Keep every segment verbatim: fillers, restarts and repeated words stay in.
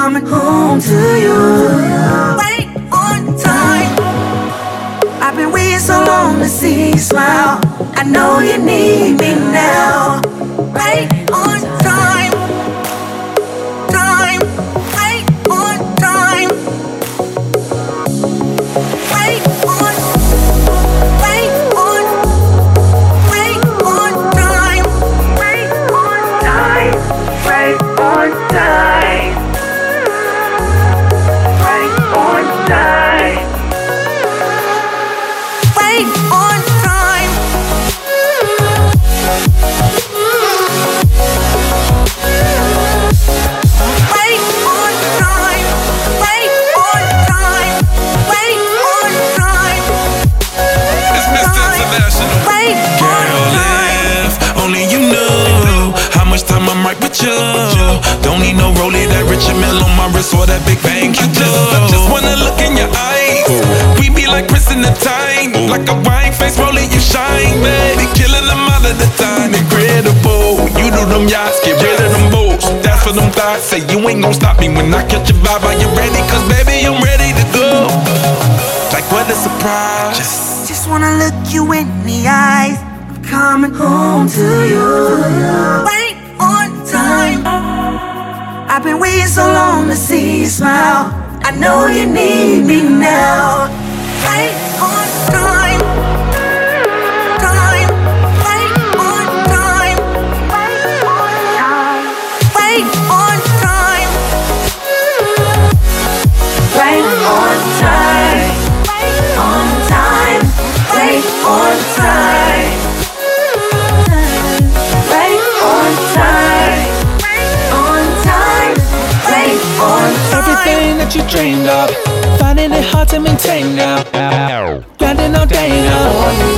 coming home to you. Wait on time. I've been waiting so long to see you smile. I know you need me now. Wait on time. Time. Wait on time. Wait on. Wait on. Wait on time. Wait on time. Wait on time. Wait on time. Wait on time. Wait on time. Wait on time. Wait on time. It's Mister International. Wait on time. If only you knew how much time I'm right with you. Don't need no rollie, that Richard Mille on my wrist or that big bang you do. I just wanna look in your eyes. We be like Chris in the time, like a wine face rolling, you shine, baby. Killing them all of the time, incredible. You do them yachts, get rid of them boats. That's for them thoughts. Say you ain't gon' stop me when I catch your vibe. Are you ready? Cause baby, I'm ready to go. Like what a surprise. Just Just wanna look you in the eyes. I'm coming home to you. Wait on time. I've been waiting so long to see you smile. I know you need me now. Wait on time. Time. Wait on time. Wait on time. Wait on time. Wait on time. Wait on time. Wait on time. Wait on time. On time. Wait on time. Everything that you dreamed of, finding it hard to maintain now. Grinding all day now.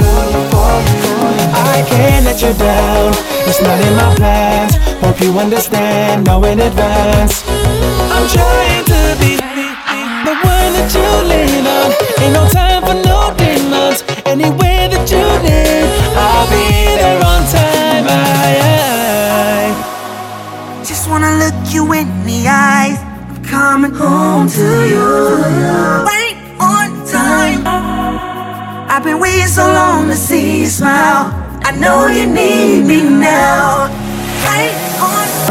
I can't let you down. It's not in my plans. Hope you understand, know in advance. I'm trying to be the one that you lean on. Ain't no time for no demons. Anywhere that you need, I'll be there on time. I, I. Just wanna look you in the eyes. I'm coming home to you. Wait on time. I've been waiting so long to see you smile. I know you need me now. Wait on